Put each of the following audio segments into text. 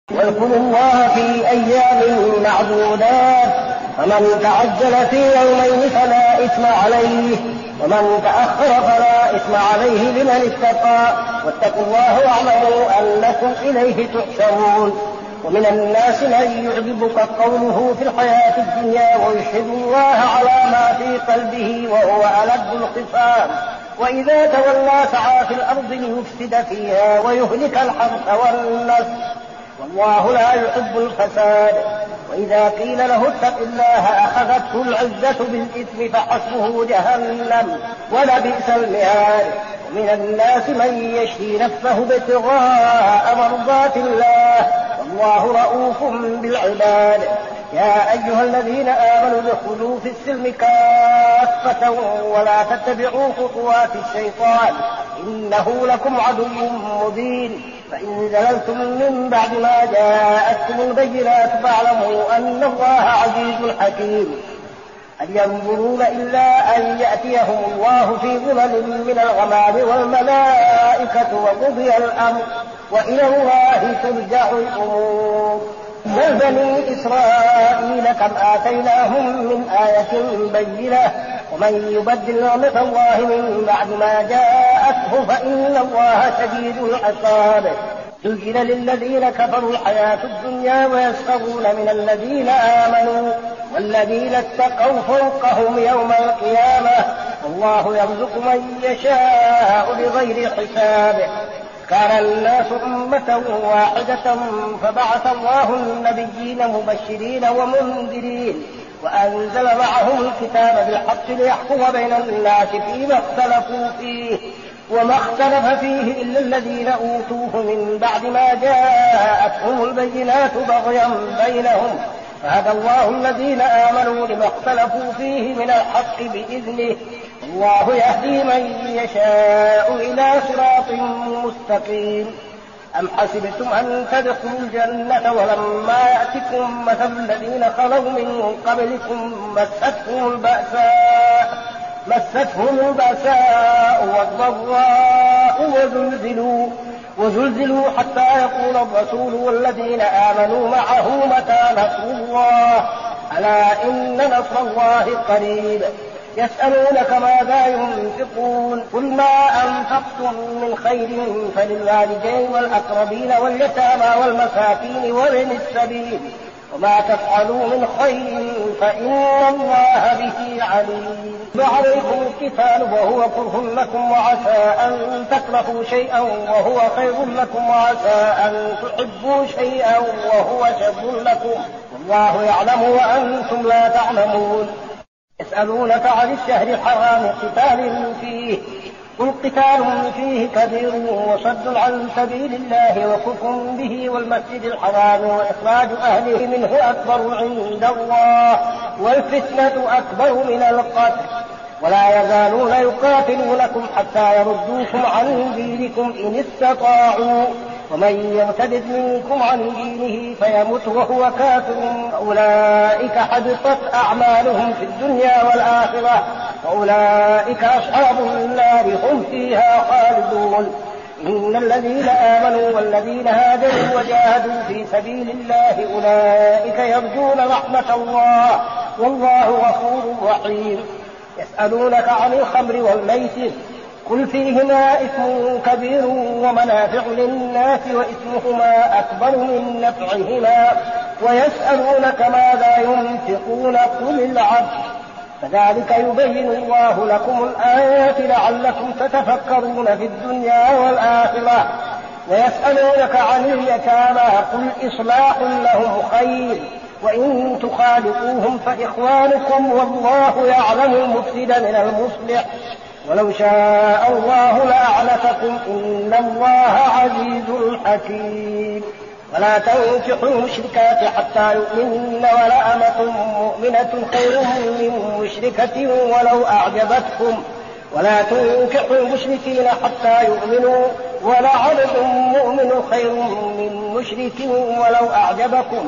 واذكروا الله في أيام معدودات، فمن تعجل في يومين فلا إثم عليه، ومن تأخر فلا إثم عليه لمن اتقى، واتقوا الله واعلموا أنكم إليه تحشرون. ومن الناس من يعجبك قوله في الحياة الدنيا ويشهد الله على ما في قلبه وهو ألد الخصام، وإذا تولى سعى في الأرض ليفسد فيها ويهلك الحرث والنسل، والله لا يحب الفساد. وإذا قيل له اتق الله أخذته العزة بالإثم فحسبه جهنم ولبئس المهاد. ومن الناس من يشري نفسه ابتغاء مرضات الله، والله رؤوف بالعباد. يا أيها الذين آمنوا ادخلوا في السلم كافة ولا تتبعوا خطوات الشيطان إنه لكم عدو مبين. فإن زللتم من بعد ما جاءتكم البينات فاعلموا أن الله عزيز حكيم. هل ينظرون إلا أن يأتيهم الله في ظلل من الغمام والملائكة وقضي الأمر وإلى الله ترجع الأمور. بل بني إسرائيل كم آتيناهم من آية بينة، ومن يبدل نعمة الله من بعد ما جاءته فإن الله شديد العقاب. زين للذين كفروا الحياة الدنيا ويسخرون من الذين آمنوا والذين اتقوا فوقهم يوم القيامة، والله يرزق من يشاء بغير حساب. كان الناس أمة واحدة فبعث الله النبيين مبشرين ومنذرين وأنزل معهم الكتاب بالحق ليحكم بين الناس فيما اختلفوا فيه، وما اختلف فيه إلا الذين أوتوه من بعد ما جاءتهم البينات بغيا بينهم، فهدى الله الذين آمنوا لما اختلفوا فيه من الحق بإذنه، الله يهدي من يشاء إلى صراط مستقيم. أم حسبتم أن تدخلوا الجنة ولما يأتكم مثل الذين خلوا من قبلكم مستهم البأساء والضراء وزلزلوا حتى يقول الرسول والذين آمنوا معه متى نصر الله، ألا إن نصر الله قريب. يسألونك ماذا ينفقون قل ما أنفقتم من خير فللوالدين والأقربين واليتامى والمساكين وابن السبيل، وما تفعلوا من خير فإن الله به عليم. وعليكم القتال وهو كره لكم وعسى أن تكرهوا شيئا وهو خير لكم وعسى أن تحبوا شيئا وهو شر لكم، والله يعلم وأنتم لا تعلمون. يسألونك عن الشهر الحرام قتال فيه قل قتال فيه كبير وصد عن سبيل الله وكفر به والمسجد الحرام وإخراج أهله منه أكبر عند الله والفتنة أكبر من القتل، ولا يزالون يقاتلونكم حتى يردوكم عن دينكم إن استطاعوا، ومن يرتد منكم عن دينه فيمت وهو كافر أولئك حبطت أعمالهم في الدنيا والآخرة وأولئك أصحاب النار هم فيها خالدون. إن الذين آمنوا والذين هاجروا وجاهدوا في سبيل الله أولئك يرجون رحمة الله والله غفور رحيم. يسألونك عن الخمر والميسر قل فيهما إثم كبير ومنافع للناس وإثمهما أكبر من نفعهما، ويسألونك ماذا ينفقون قل العفو، كذلك يبين الله لكم الآيات لعلكم تتفكرون في الدنيا والآخرة. ويسألونك عن اليتامى قل إصلاح لهم خير وإن تخالطوهم فإخوانكم والله يعلم المفسد من المصلح، ولو شاء الله لأعنتكم إن الله عزيز حكيم. ولا تنكحوا المشركات حتى يؤمنن ولأمة مؤمنة خير من مشركة ولو أعجبتكم، ولا تنكحوا المشركين حتى يؤمنوا ولعبد مؤمن خير من مشرك ولو أعجبكم،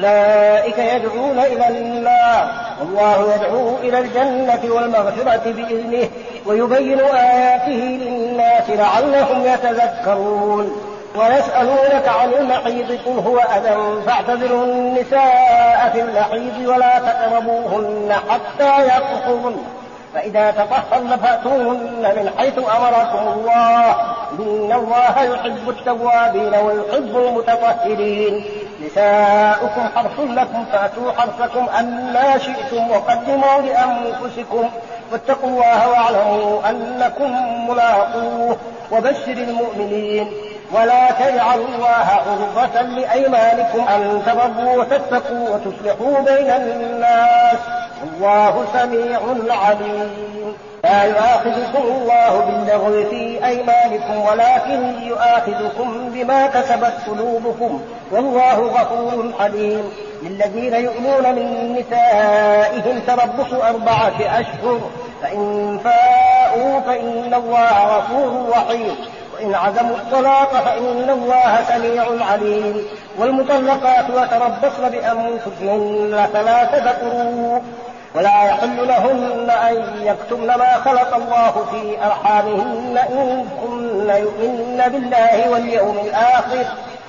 أولئك يدعون إلى النار والله يدعو إلى الجنة والمغفرة بإذنه ويبين آياته للناس لعلهم يتذكرون. ويسألونك عن المحيض قل هو أذى فاعتزلوا النساء في المحيض ولا تقربوهن حتى يطهرن فإذا تطهرن فأتوهن من حيث أمركم الله إن الله يحب التوابين ويحب المتطهرين. نساؤكم حرث لكم فأتوا حرثكم أنى شئتم وقدموا لأنفسكم واتقوا الله واعلموا أنكم ملاقوه وبشر المؤمنين. ولا تجعلوا الله عرضة لأيمانكم أن تبروا وتتقوا وتصلحوا بين الناس والله سميع عليم. لا يؤاخذكم الله باللغو في أيمانكم ولكن يؤاخذكم بما كسبت قلوبكم والله غفور حليم. للذين يؤلون من نسائهم تربص 4 أشهر فإن فاءوا فإن الله غفور رحيم وإن عزموا الطلاق فإن الله سميع عليم. والمطلقات يتربصن بأنفسهن 3 قروء ولا يحل لهن أن يكتمن ما خلق الله في أرحامهن إن كن يؤمن بالله واليوم الآخر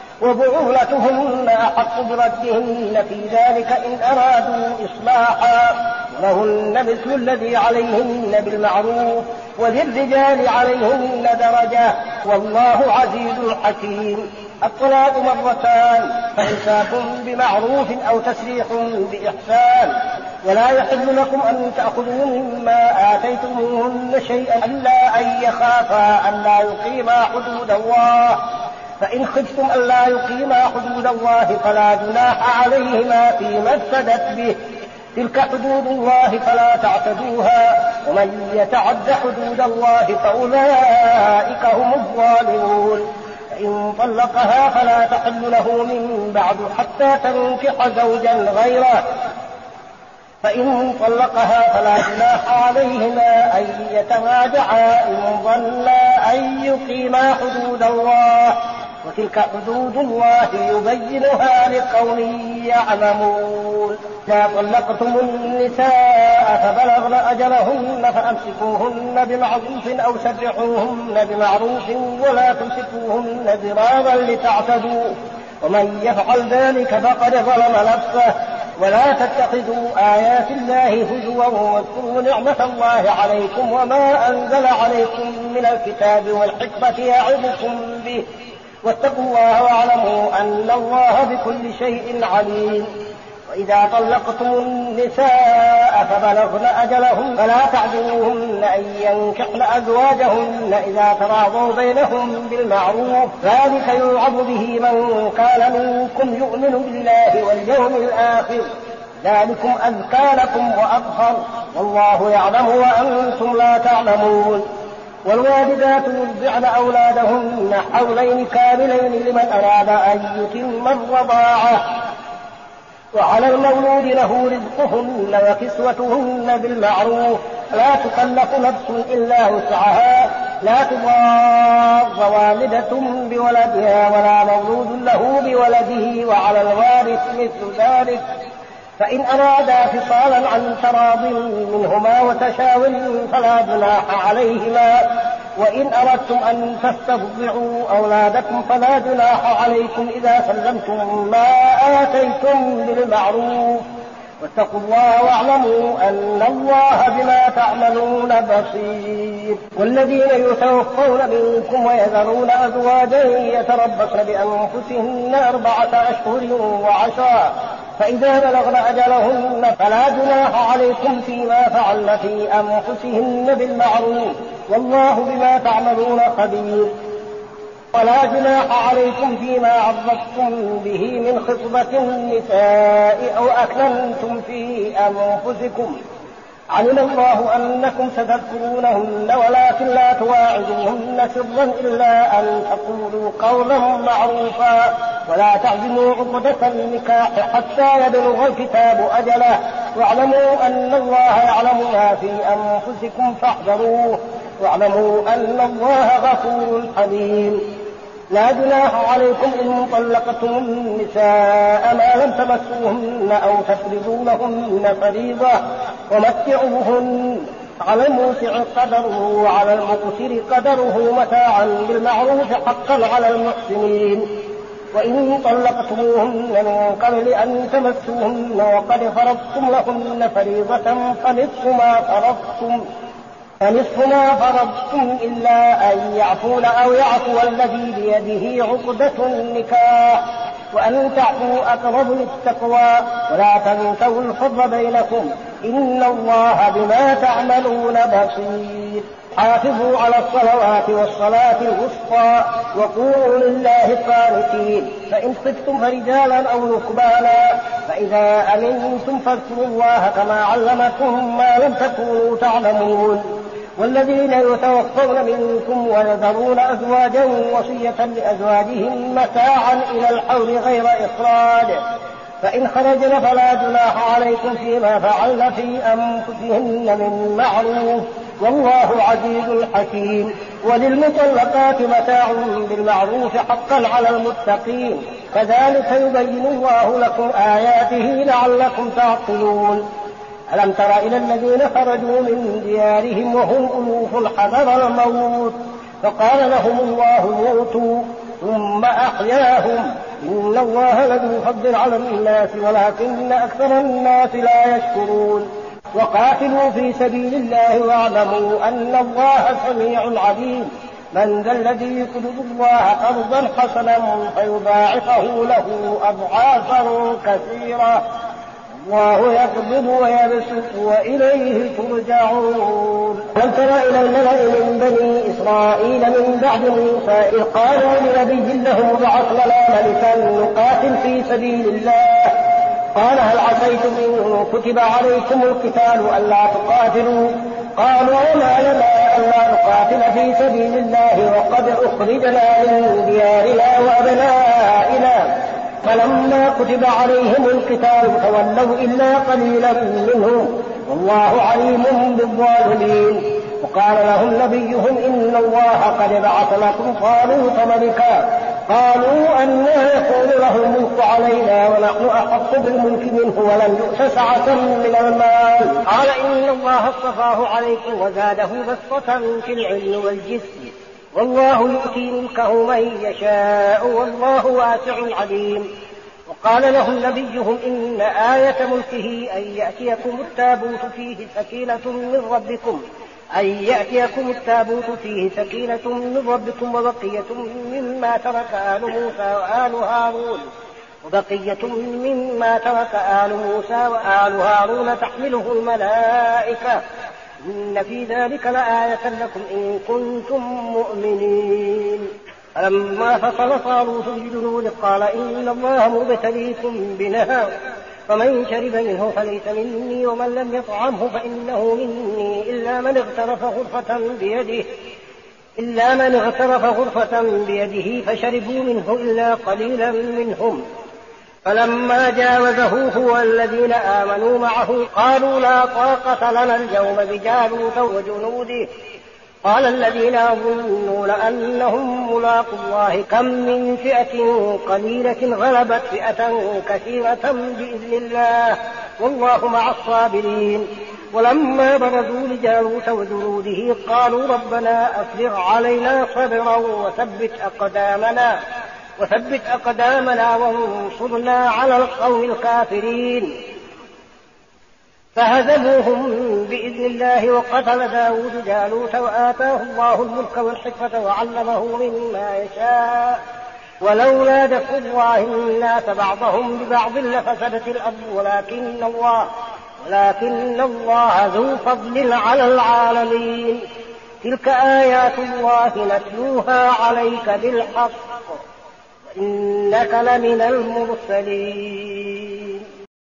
وبعولتهن أحق بردهن في ذلك إن أرادوا إصلاحا ولهن مثل الذي عليهن بالمعروف وللرجال عليهن درجة والله عزيز حكيم. الطلاق 2 فإمساك بمعروف أو تسريح بإحسان. ولا يحل لكم أن تأخذوا مما آتيتموهن شيئا إلا أن يخافا أن لا يقيما حدود الله فإن خفتم ألا يقيما حدود الله فلا جناح عليهما فيما افتدت به تلك حدود الله فلا تعتدوها ومن يتعد حدود الله فأولئك هم الظالمون. فإن طلقها فلا تحل له من بعد حتى تنكح زوجا غيره فإن طلقها فلا جناح عليهما أن يتراجعا إن ظنا أن يقيما حدود الله وتلك حدود الله يبينها لقوم يعلمون. إذا طلقتم النساء فبلغن أجلهن فأمسكوهن بمعروف أو سرحوهن بمعروف ولا تمسكوهن ضرارا لتعتدوا ومن يفعل ذلك فقد ظلم نفسه. ولا تتخذوا آيات الله هزوا واذكروا نعمة الله عليكم وما أنزل عليكم من الكتاب والحكمة يعظكم به واتقوا الله واعلموا أن الله بكل شيء عليم. وإذا طلقتم النساء فبلغن أجلهن فلا تعذروهن أن ينكحن أزواجهن إذا تراضوا بينهم بالمعروف ذلك يوعظ به من كان منكم يؤمن بالله واليوم الآخر ذلكم أزكى لكم وأطهر والله يعلم وأنتم لا تعلمون. والوالدات يرضعن أولادهن حولين كاملين لمن أراد أن يتم الرضاعة وعلى المولود له رزقهن وكسوتهن بالمعروف لا تكلف نفس إلا وسعها لا تضار والدة بولدها ولا مولود له بولده وعلى الوارث مثل ذلك فإن أرادا فصالا عن تراض منهما وتشاور فلا جناح عليهما. وإن أردتم أن تسترضعوا أولادكم فلا جناح عليكم إذا سلمتم ما آتيتم بالمعروف واتقوا الله واعلموا أن الله بما تعملون بصير. والذين يتوفون منكم ويذرون أزواجا يتربصن بأنفسهن 4 أشهر و10 فإذا بلغن أجلهن فلا جناح عليكم فيما فعلن في أنفسهن بالمعروف والله بما تعملون خبير. ولا جناح عليكم فيما عرضتم به من خطبة النساء أو أكننتم في أنفسكم علم الله أنكم ستذكرونهن ولكن لا تواعدوهن سرا إلا أن تقولوا قولا معروفا ولا تعزموا عقدة النكاح حتى يبلغ الكتاب أجله واعلموا أن الله يعلم ما في أنفسكم فاحذروه واعلموا أن الله غفور حليم. لا جناح عليكم إن طلقتم النساء ما لم تمسوهن أو تفرضوا لهن فريضة ومتعوهن على الموسع قدره وعلى المقتر قدره متاعا بالمعروف حقا على المحسنين. وإن طلقتموهن من قبل أن تمسوهن وقد فرضتم لهن فريضة فنصف ما فرضتم إلا أن يعفون أو يعفو الذي بيده عقدة النكاح وأن تعفوا أقرب للتقوى ولا تنسوا الفضل بينكم إن الله بما تعملون بصير. حافظوا على الصلوات والصلاة الوسطى وقولوا لله قانتين. فإن خفتم فرجالا أو ركبانا فإذا أمنتم فاذكروا الله كما علمكم ما لم تكونوا تعلمون. والذين يتوفون منكم ويذرون أزواجا وصية لأزواجهم متاعا إلى الحول غير إخراج فإن خرجن فلا جناح عليكم فيما فعلن في أنفسهن من معروف والله عزيز حكيم. وللمطلقات متاع بالمعروف حقا على المتقين كذلك يبين الله لكم آياته لعلكم تعقلون. ألم تر إلى الذين خرجوا من ديارهم وهم ألوف حذر الموت فقال لهم الله موتوا ثم أحياهم إن الله لذو فضل على الناس ولكن أكثر الناس لا يشكرون. وقاتلوا في سبيل الله واعلموا أن الله سميع عليم. من ذا الذي يقرض الله قرضا حسنا فيضاعفه له أضعافا كثيرة الله يقبض ويبسط وإليه ترجعون. هل ترى إلى الملأ من بني إسرائيل من بعد موسى إذ قالوا لنبي له ابعث لنا ملكا نقاتل في سبيل الله قال هل عسيتم إن كتب عليكم القتال ألا تقاتلوا قالوا وما لنا ألا نقاتل في سبيل الله وقد أخرجنا من ديارنا وأبنائنا فلما كتب عليهم القتال تولوا إلا قليلا منهم والله عليم بالظالمين. وقال لهم نبيهم إن الله قد بعث لكم طالوت ملكا قالوا أنى يكون له الملك علينا ونحن أحق بالملك منه ولم يؤت سعة من المال قال إن الله اصطفاه عليكم وزاده بسطة في العلم والجسم والله يؤتي ملكه من يشاء والله واسع عليم. وقال لهم نبيهم إن آية ملكه أن يأتيكم التابوت فيه سكينة من ربكم وبقية مما ترك آل موسى وآل هارون تحمله الملائكة إن في ذلك لآية لكم إن كنتم مؤمنين. فلما فصل طالوت بالجنود قال إن الله مبتليكم بنهر فمن شرب منه فليس مني ومن لم يطعمه فإنه مني إلا من اغترف غرفة بيده فشربوا منه إلا قليلا منهم. فلما جاوزه هو الذين آمنوا معه قالوا لا طاقة لنا اليوم بجالوت وجنوده قال الذين يظنون أنهم ملاقو الله كم من فئة قليلة غلبت فئة كثيرة بإذن الله والله مع الصابرين. ولما برزوا لجالوت وجنوده قالوا ربنا أفرغ علينا صبرا وثبت أقدامنا وانصرنا على القوم الكافرين. فهزموهم بإذن الله وقتل داود جالوت وآتاه الله الملك والحكمة وعلمه مما يشاء ولولا دفع الله الناس بعضهم ببعض لفسدت الأرض ولكن الله ذو فضل على العالمين. تلك آيات الله نتلوها عليك بالحق وإنك لمن المرسلين.